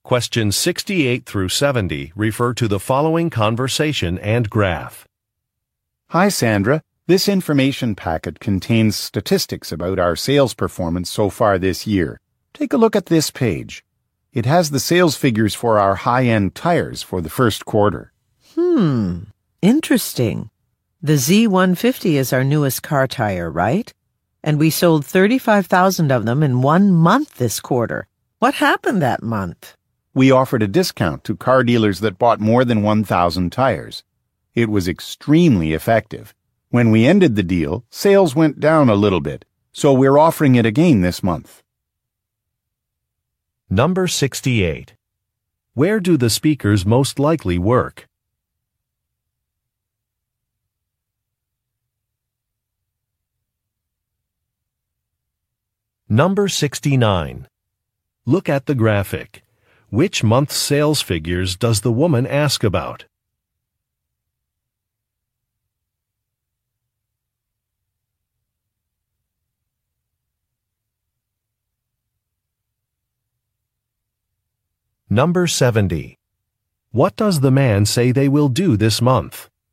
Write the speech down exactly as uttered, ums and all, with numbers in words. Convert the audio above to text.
Questions sixty-eight through seventy refer to the following conversation and graph. Hi, Sandra. This information packet contains statistics about our sales performance so far this year. Take a look at this page. It has the sales figures for our high-end tires for the first quarter. Hmm, interesting. The Z one fifty is our newest car tire, right? And we sold thirty-five thousand of them in one month this quarter. What happened that month? We offered a discount to car dealers that bought more than one thousand tires. It was extremely effective. When we ended the deal, sales went down a little bit, so we're offering it again this month. Number sixty-eight. Where do the speakers most likely work? Number sixty-nine. Look at the graphic. Which month's sales figures does the woman ask about? Number seventy. What does the man say they will do this month?